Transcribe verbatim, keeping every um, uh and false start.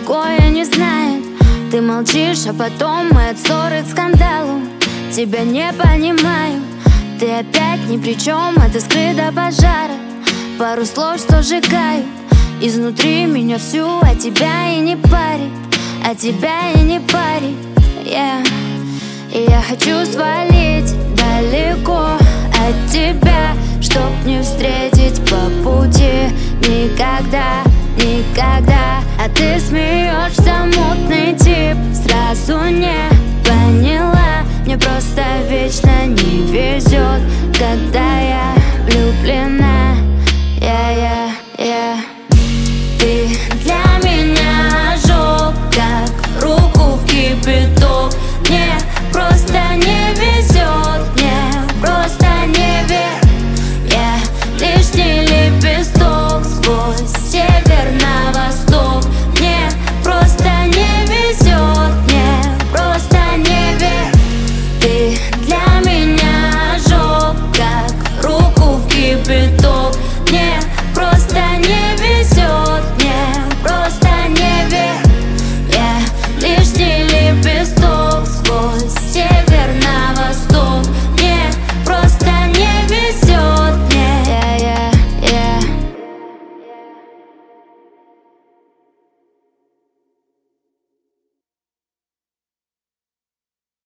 такое не знает. Ты молчишь, а потом мы от ссоры к скандалу. Тебя не понимаю, ты опять ни при чем, а ты скрыт до пожара. Пару слов, что сжигают изнутри меня всю, а тебя и не парит, а тебя и не парит, yeah. И я хочу свалить далеко от тебя, чтоб не встретить по пути никогда, никогда. А ты смеешься, мутный тип, сразу не